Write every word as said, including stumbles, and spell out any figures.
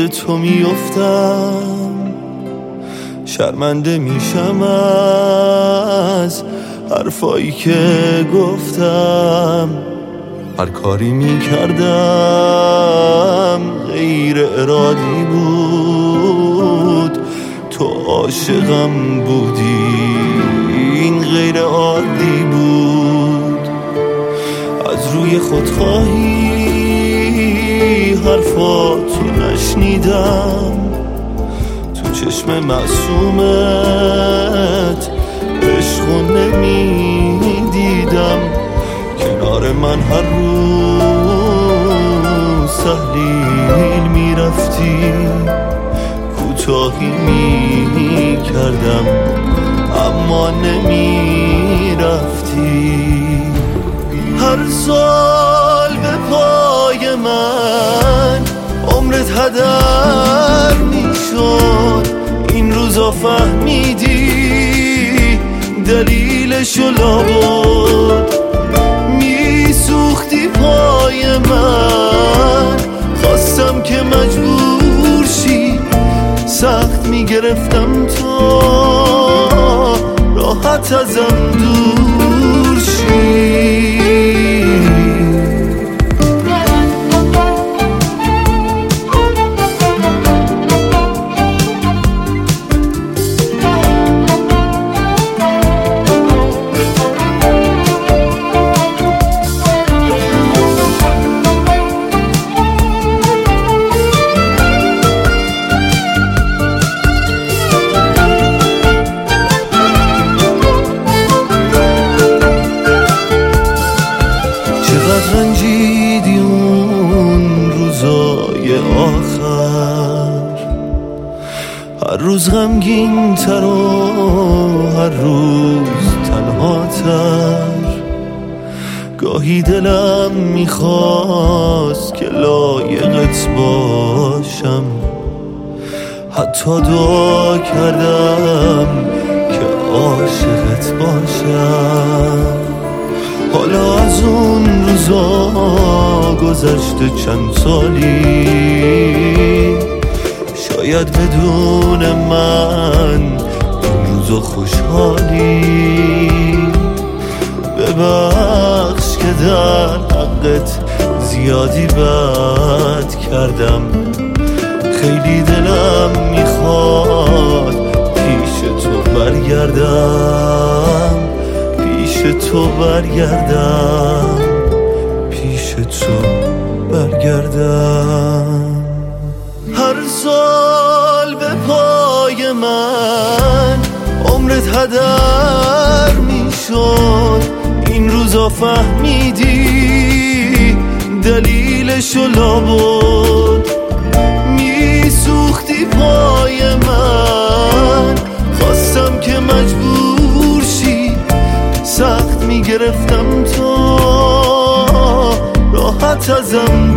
یاد تو میافتم، شرمنده میشم از حرفایی که گفتم. هر کاری میکردم غیر ارادی بود، تو عاشقم بودی این غیر عادی بود. از روی خودخواهی حرفاتو نشنیدم، تو چشم معصومت عشقو نمیدیدم. کنار من هر روز تحلیل میرفتی، کوتاهی میکردم اما نمیرفتی. هر سال به پای من عمرت هدر میشد، این روزا فهمیدی دلیلشو لابد. میسوختی پای من، خواستم که مجبور شی، سخت میگرفتم تا راحت ازم دور شی. رنجیدی اون روزای آخر، هر روز غمگین تر و هر روز تنها تر. گاهی دلم میخواست که لایقت باشم، حتی دعا کردم که عاشقت باشم. حالا از اون روزا گذشته چند سالی، شاید بدون من اون روزا خوشحالی. ببخش که در حقت زیادی بد کردم، خیلی دلم میخواد پیش تو برگردم، پیش تو برگردم، پیش تو برگردم. هر سال به پای من عمرت هدر میشد، این روزا فهمیدی دلیلشو لابد. میسوختی پای من، خواستم که مجبور شی، سخت میگرفتم تا راحت ازم